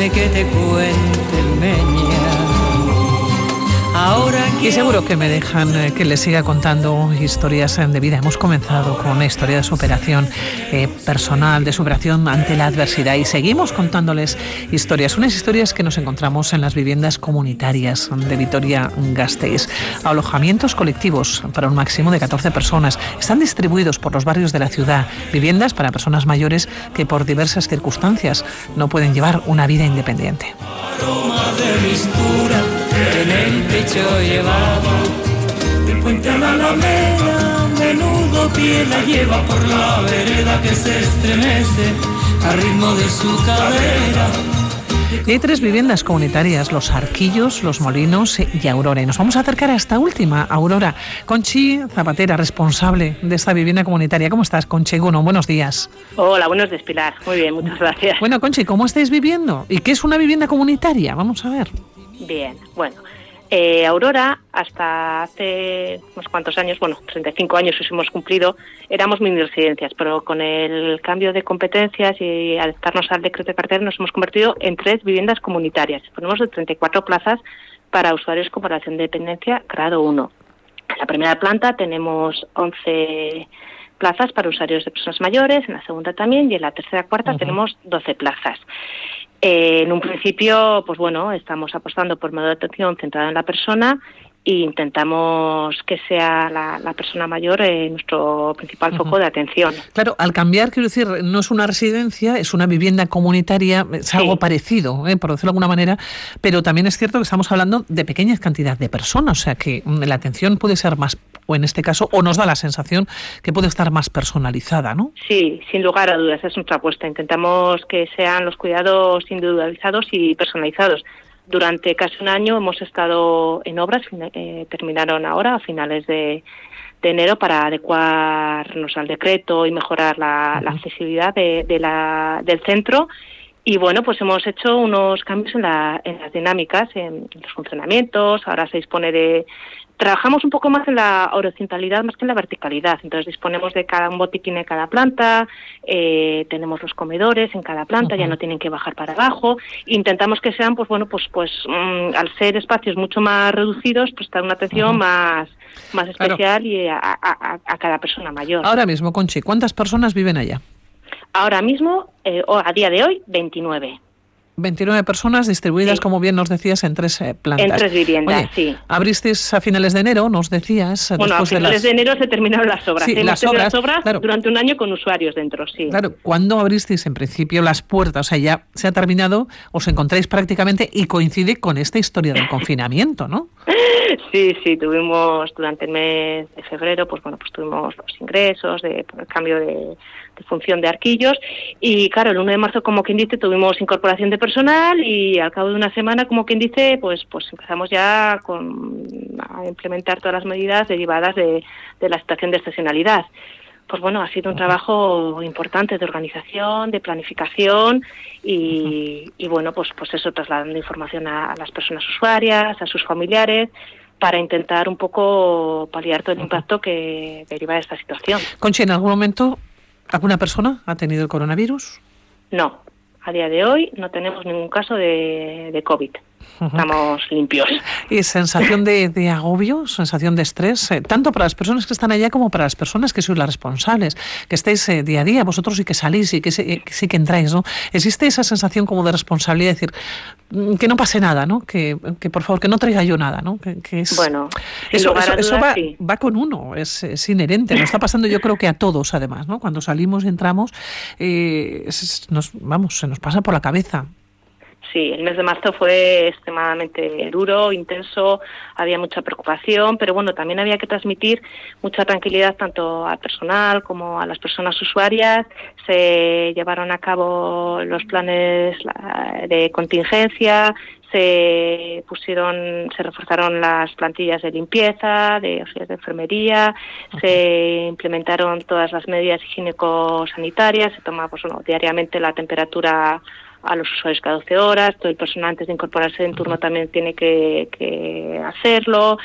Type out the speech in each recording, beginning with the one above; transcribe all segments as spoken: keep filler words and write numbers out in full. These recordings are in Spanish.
déjame que te cuente, Lumeña. Ahora y seguro que me dejan eh, que les siga contando historias de vida. Hemos comenzado con una historia de superación eh, personal, de superación ante la adversidad, y seguimos contándoles historias, unas historias que nos encontramos en las viviendas comunitarias de Vitoria-Gasteiz. Alojamientos colectivos para un máximo de catorce personas. Están distribuidos por los barrios de la ciudad. Viviendas para personas mayores que por diversas circunstancias no pueden llevar una vida independiente. aroma de mistura en el pecho llevaba, del puente a la alameda, menudo pie la lleva por la vereda que se estremece al ritmo de su cadera. Y hay tres viviendas comunitarias, Los Arquillos, Los Molinos y Aurora. Y nos vamos a acercar a esta última, Aurora. Conchi Zapatera, responsable de esta vivienda comunitaria. ¿Cómo estás, Conchi? Bueno, buenos días. Hola, buenos días, Pilar. Muy bien, muchas gracias. Bueno, Conchi, ¿cómo estáis viviendo? ¿Y qué es una vivienda comunitaria? Vamos a ver. Bien, bueno. Eh, Aurora, hasta hace unos cuantos años, bueno, treinta y cinco años hemos cumplido, éramos mini residencias, pero con el cambio de competencias y adaptarnos al decreto de cartera nos hemos convertido en tres viviendas comunitarias. Disponemos de treinta y cuatro plazas para usuarios con valoración de dependencia grado uno. En la primera planta tenemos once plazas para usuarios de personas mayores, en la segunda también, y en la tercera y cuarta uh-huh. tenemos doce plazas. Eh, en un principio, pues bueno, estamos apostando por modo de atención centrada en la persona e intentamos que sea la, la persona mayor eh, nuestro principal foco uh-huh. de atención. Claro, al cambiar, quiero decir, no es una residencia, es una vivienda comunitaria, es sí. algo parecido, eh, por decirlo de alguna manera, pero también es cierto que estamos hablando de pequeñas cantidades de personas, o sea que la atención puede ser más, o en este caso, o nos da la sensación que puede estar más personalizada, ¿no? Sí, sin lugar a dudas, es nuestra apuesta. Intentamos que sean los cuidados individualizados y personalizados. Durante casi un año hemos estado en obras, eh, terminaron ahora a finales de, de enero para adecuarnos al decreto y mejorar la, uh-huh. la accesibilidad de, de la, del centro. Y bueno, pues hemos hecho unos cambios en, la, en las dinámicas, en los funcionamientos. Ahora se dispone de... Trabajamos un poco más en la horizontalidad más que en la verticalidad. Entonces disponemos de cada un botiquín en cada planta, eh, tenemos los comedores en cada planta, uh-huh. ya no tienen que bajar para abajo. Intentamos que sean, pues bueno, pues pues mmm, al ser espacios mucho más reducidos, prestar una atención uh-huh. más más especial claro. y a, a, a cada persona mayor. Ahora mismo, Conchi, ¿cuántas personas viven allá? Ahora mismo, eh, a día de hoy, veintinueve. veintinueve personas distribuidas, sí. como bien nos decías, en tres eh, plantas. En tres viviendas, Oye, sí. Abristeis a finales de enero, nos decías. Bueno, a finales de, las... de enero se terminaron las obras. Sí, Hemos las tenido obras, las obras claro. durante un año con usuarios dentro, sí. Claro, ¿cuándo abristeis en principio las puertas? O sea, ya se ha terminado, os encontráis prácticamente y coincide con esta historia del confinamiento, ¿no? Sí, sí, tuvimos durante el mes de febrero, pues bueno, pues tuvimos los ingresos, de, por el cambio de, de función de Arquillos, y claro, el uno de marzo, como quien dice, tuvimos incorporación de personal y al cabo de una semana, como quien dice, pues pues empezamos ya con, a implementar todas las medidas derivadas de, de la situación de excepcionalidad. Pues bueno, ha sido un trabajo importante de organización, de planificación y, y bueno, pues pues eso, trasladando información a, a las personas usuarias, a sus familiares, para intentar un poco paliar todo el impacto que deriva de esta situación. Conchi, ¿en algún momento alguna persona ha tenido el coronavirus? No, a día de hoy no tenemos ningún caso de, de COVID. Uh-huh. Estamos limpios. ¿Y sensación de, de agobio, sensación de estrés, eh, tanto para las personas que están allá como para las personas que sois las responsables, que estáis eh, día a día, vosotros sí que salís y que, se, que sí que entráis, ¿no? ¿Existe esa sensación como de responsabilidad, de decir que no pase nada, ¿no? Que, que por favor, que no traiga yo nada, ¿no? Que, que es, bueno, eso, eso, dudas, eso va, sí. va con uno, es, es inherente, nos está pasando yo creo que a todos además, ¿no? Cuando salimos y entramos, eh, es, nos, vamos, se nos pasa por la cabeza. Sí, el mes de marzo fue extremadamente duro, intenso, había mucha preocupación, pero bueno, también había que transmitir mucha tranquilidad tanto al personal como a las personas usuarias. Se llevaron a cabo los planes de contingencia, se pusieron, se reforzaron las plantillas de limpieza, de auxiliares de enfermería, se implementaron todas las medidas higiénico-sanitarias, se toma pues, bueno, diariamente la temperatura a los usuarios cada doce horas, todo el personal antes de incorporarse en turno también tiene que, que hacerlo.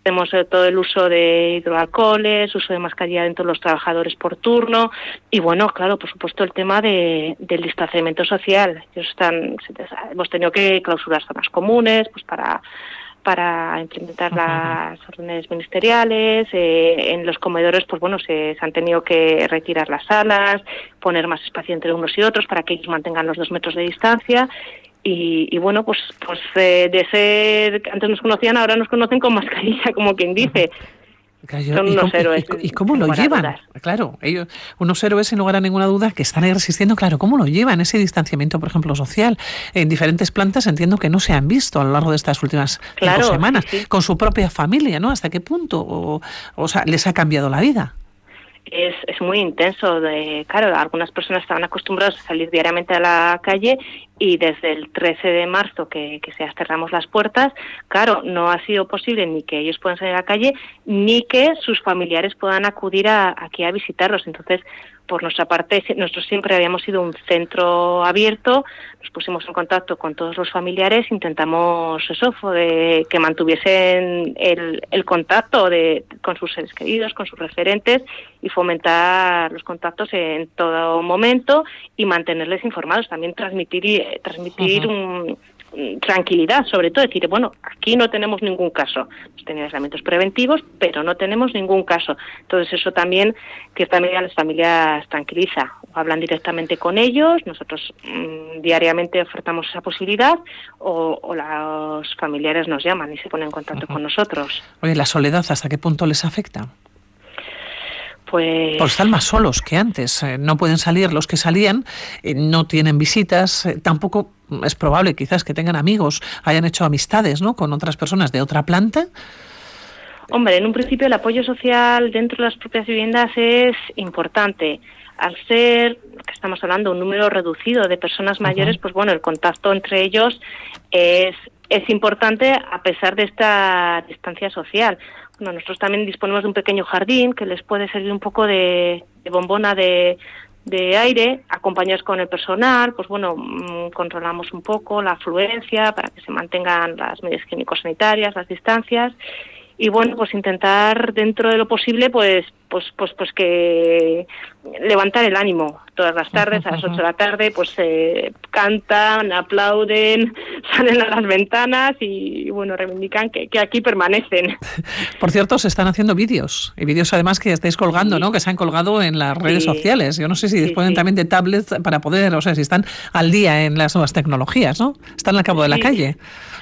Hacemos eh, todo el uso de hidroalcoholes, uso de mascarilla dentro de los trabajadores por turno y, bueno, claro, por supuesto, el tema de, del distanciamiento social. Ellos están, hemos tenido que clausurar zonas comunes pues para para implementar uh-huh. las órdenes ministeriales. Eh, en los comedores, pues bueno, se, se han tenido que retirar las salas, poner más espacio entre unos y otros para que ellos mantengan los dos metros de distancia. Y, y bueno, pues pues eh, de ser, antes nos conocían, ahora nos conocen con mascarilla, como quien dice. Claro, Son unos ¿y héroes. ¿Y, y cómo lo llevan? Claro, ellos, unos héroes sin lugar a ninguna duda que están ahí resistiendo. Claro, ¿cómo lo llevan ese distanciamiento, por ejemplo, social? En diferentes plantas entiendo que no se han visto a lo largo de estas últimas claro, cinco semanas, sí, sí. con su propia familia, ¿no? ¿Hasta qué punto? O, o sea, les ha cambiado la vida. Es, es muy intenso. De, claro, algunas personas estaban acostumbradas a salir diariamente a la calle y desde el trece de marzo que, que se cerramos las puertas, claro, no ha sido posible ni que ellos puedan salir a la calle ni que sus familiares puedan acudir a, aquí a visitarlos. Entonces, por nuestra parte, nosotros siempre habíamos sido un centro abierto, nos pusimos en contacto con todos los familiares, intentamos eso, de que mantuviesen el, el contacto de, con sus seres queridos, con sus referentes y fomentar los contactos en todo momento y mantenerles informados, también transmitir, transmitir uh-huh. un... tranquilidad, sobre todo decir, bueno, aquí no tenemos ningún caso, hemos tenido aislamientos preventivos, pero no tenemos ningún caso. Entonces eso también, que también a las familias tranquiliza, hablan directamente con ellos, nosotros mmm, diariamente ofertamos esa posibilidad o, o los familiares nos llaman y se ponen en contacto uh-huh. con nosotros. Oye, ¿la soledad hasta qué punto les afecta? Pues... Porque están más solos que antes, eh, no pueden salir los que salían, eh, no tienen visitas, eh, tampoco es probable quizás que tengan amigos, hayan hecho amistades, ¿no?, con otras personas de otra planta. Hombre, en un principio el apoyo social dentro de las propias viviendas es importante. Al ser, que estamos hablando, un número reducido de personas mayores, uh-huh. pues bueno, el contacto entre ellos es, es importante a pesar de esta distancia social. Bueno, nosotros también disponemos de un pequeño jardín que les puede servir un poco de, de bombona de, de aire, acompañados con el personal, pues bueno, mmm, controlamos un poco la afluencia para que se mantengan las medidas químico-sanitarias, las distancias, y bueno, pues intentar dentro de lo posible, pues pues pues pues que levantar el ánimo todas las tardes, a las ocho de la tarde, pues eh, cantan, aplauden, salen a las ventanas y bueno, reivindican que, que aquí permanecen. Por cierto, se están haciendo vídeos, y vídeos además que estáis colgando, sí. ¿no?, que se han colgado en las redes sí. sociales. Yo no sé si disponen sí, sí. también de tablets para poder, o sea, si están al día en las nuevas tecnologías, ¿no? Están al cabo de la sí. calle.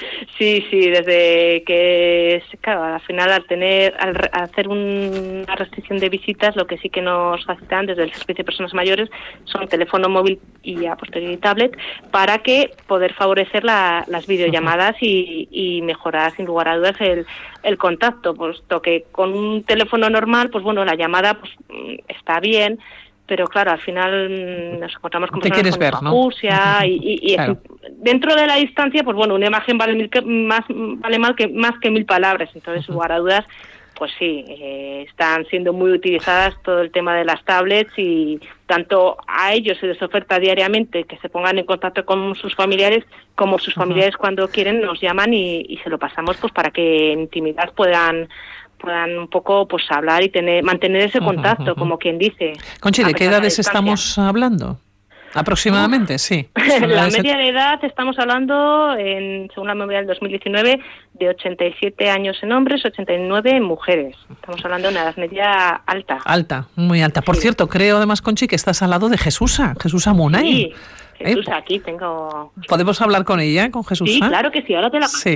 Sí, sí, desde que, claro, al final al tener, al, al hacer un, una restricción de visitas, lo que sí que nos facilitan desde el Servicio de Personas Mayores son teléfono móvil y a posteriori tablet para que poder favorecer la, las videollamadas uh-huh. y, y mejorar sin lugar a dudas el, el contacto, puesto que con un teléfono normal, pues bueno, la llamada pues está bien, pero claro, al final nos encontramos con personas con hipoacusia, ¿no? y, y, y claro. dentro de la distancia, pues bueno, una imagen vale mil que, más vale mal que más que mil palabras, entonces sin uh-huh. lugar a dudas, pues sí, eh, están siendo muy utilizadas todo el tema de las tablets y tanto a ellos se les oferta diariamente que se pongan en contacto con sus familiares, como sus familiares uh-huh. cuando quieren nos llaman y, y se lo pasamos pues para que en intimidad puedan puedan un poco pues hablar y tener mantener ese contacto, uh-huh, uh-huh. como quien dice. Conchi, ¿de qué edades estamos hablando? Aproximadamente, sí. La media de edad estamos hablando, en, según la memoria del dos mil diecinueve, de ochenta y siete años en hombres, ochenta y nueve en mujeres. Estamos hablando de una edad media alta. Alta, muy alta. Por sí. cierto, creo además, Conchi, que estás al lado de Jesusa, Jesusa Munay. Sí, Jesusa, ¿Eh? aquí tengo... ¿Podemos hablar con ella, con Jesusa? Sí, claro que sí, ahora te la... Sí.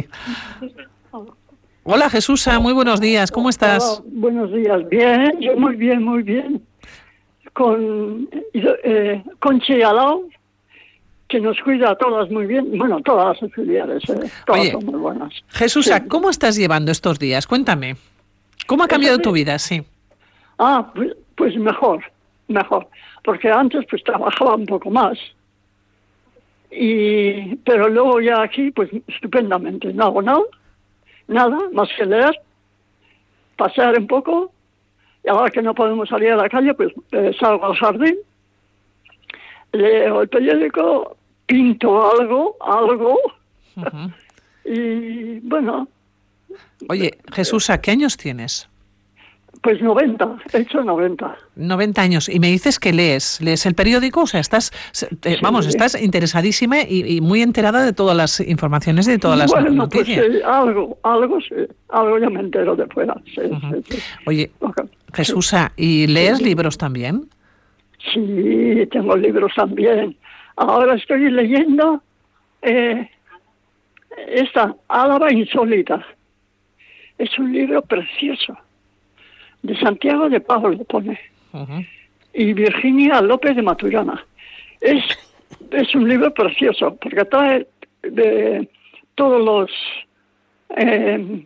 Hola, Jesusa, muy buenos días, ¿cómo estás? Hola, buenos días, bien, yo muy bien, muy bien. Con eh, Conchi Alao, que nos cuida a todas muy bien, bueno, todas las auxiliares, eh, todas Oye, son muy buenas. Jesusa, sí. ¿cómo estás llevando estos días? Cuéntame, ¿cómo ha cambiado tu vida? Sí. Ah, pues, pues mejor, mejor, porque antes pues trabajaba un poco más, y pero luego ya aquí pues estupendamente, no hago nada, nada, más que leer, pasear un poco. Y ahora que no podemos salir a la calle, pues eh, salgo al jardín, leo el periódico, pinto algo, algo, uh-huh. y bueno, Oye, Jesús, ¿a qué años tienes? Pues noventa, he hecho noventa. noventa años. Y me dices que lees, lees el periódico, o sea, estás, te, sí. vamos, estás interesadísima y, y muy enterada de todas las informaciones y de todas las bueno, noticias. Pues, sí, algo, algo, sí, algo ya me entero de fuera. Sí, uh-huh. sí, sí. Oye, okay. Jesús, ¿y lees sí. libros también? Sí, tengo libros también. Ahora estoy leyendo eh, esta Álava Insólita. Es un libro precioso. De Santiago de Pablo pone. Uh-huh. Y Virginia López de Maturana. Es, es un libro precioso, porque trae de todos los eh,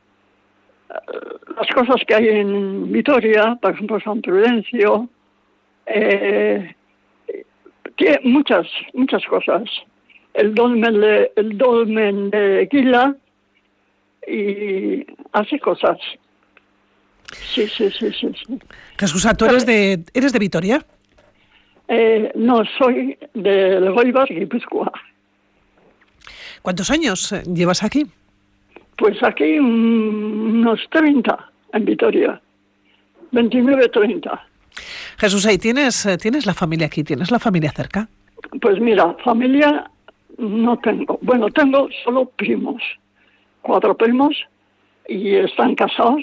las cosas que hay en Vitoria, por ejemplo, San Prudencio, eh, tiene muchas, muchas cosas. El dolmen de, el dolmen de Guila, y hace cosas. Sí, sí, sí, sí, sí. Jesús, ¿tú eres de, eres de Vitoria? Eh, no, soy de Elgoibar, Guipúzcoa. ¿Cuántos años llevas aquí? Pues aquí um, unos treinta en Vitoria. veintinueve, treinta. Jesús, ¿y tienes, tienes la familia aquí? ¿Tienes la familia cerca? Pues mira, familia no tengo. Bueno, tengo solo primos. Cuatro primos y están casados.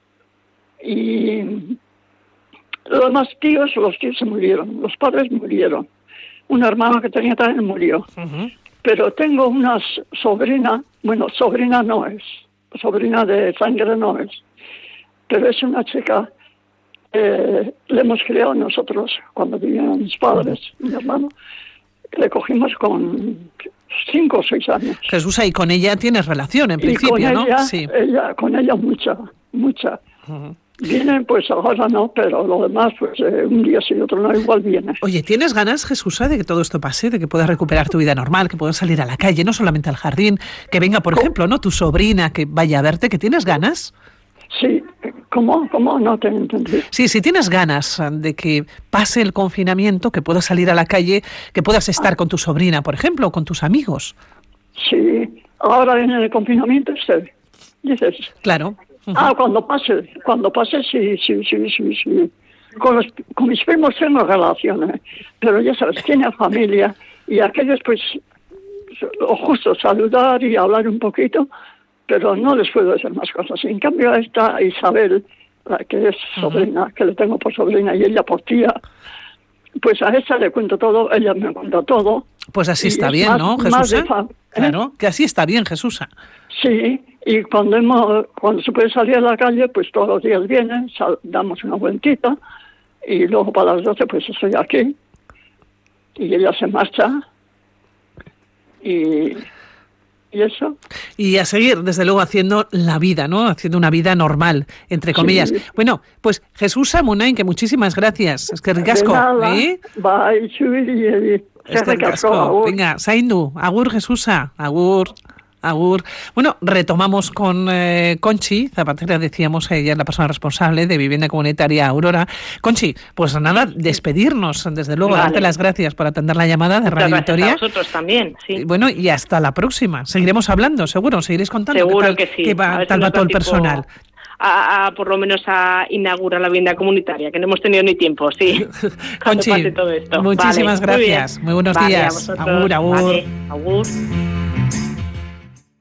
Y los demás tíos, los tíos se murieron, los padres murieron. Una hermana que tenía también murió. Uh-huh. Pero tengo una sobrina, bueno, sobrina no es, sobrina de sangre no es, pero es una chica, eh, le hemos criado nosotros cuando vivían mis padres, uh-huh. mi hermano, le cogimos con cinco o seis años. Jesús, y con ella tienes relación en y principio, con ¿no? Ella, sí. Ella, con ella mucha, mucha. Uh-huh. Vienen, pues ahora no, pero lo demás, pues eh, un día sí y otro no, igual viene. Oye, ¿tienes ganas, Jesús, de que todo esto pase, de que puedas recuperar tu vida normal, que puedas salir a la calle, no solamente al jardín, que venga, por ¿Cómo? ejemplo, no tu sobrina, que vaya a verte, que tienes ganas? Sí, ¿cómo? ¿Cómo? No te entendí. Sí, si tienes ganas de que pase el confinamiento, que puedas salir a la calle, que puedas estar ah. con tu sobrina, por ejemplo, o con tus amigos. Sí, ahora viene el confinamiento, usted, dices. Claro. Uh-huh. Ah, cuando pase, cuando pase, sí, sí, sí, sí, sí. Con, los, con mis primos tengo relaciones, pero ya sabes, tiene familia, y aquellos, pues, lo justo saludar y hablar un poquito, pero no les puedo decir más cosas. En cambio, esta Isabel, la que es sobrina, uh-huh. que le tengo por sobrina y ella por tía, pues a esa le cuento todo, ella me cuenta todo. Pues así está bien, más, ¿no, Jesús? ¿eh? Claro, que así está bien, Jesús. Sí, y cuando hemos, cuando se puede salir a la calle, pues todos los días vienen, sal, damos una vueltita, y luego para las doce pues estoy aquí, y ella se marcha, y, y eso. Y a seguir, desde luego, haciendo la vida, ¿no? Haciendo una vida normal, entre comillas. Sí. Bueno, pues Jesús Munain, que muchísimas gracias. Es que ricasco. ¿Eh? Bye, Chubiri. Es que ricasco. Venga, Saindu, agur Jesusa, agur. Agur. Bueno, retomamos con eh, Conchi Zapatera, decíamos, ella es la persona responsable de Vivienda Comunitaria Aurora. Conchi, pues nada, despedirnos, desde luego, vale. Darte las gracias por atender la llamada de Radio Vitoria. A vosotros también, sí. Y bueno, y hasta la próxima. Seguiremos hablando, seguro, seguiréis contando seguro qué tal, que sí. qué va, tal va todo el personal. A, a, por lo menos a inaugurar la vivienda comunitaria, que no hemos tenido ni tiempo, sí. Conchi, todo esto. Muchísimas vale, gracias. Muy, muy buenos vale, días. Agur, agur. Vale, agur.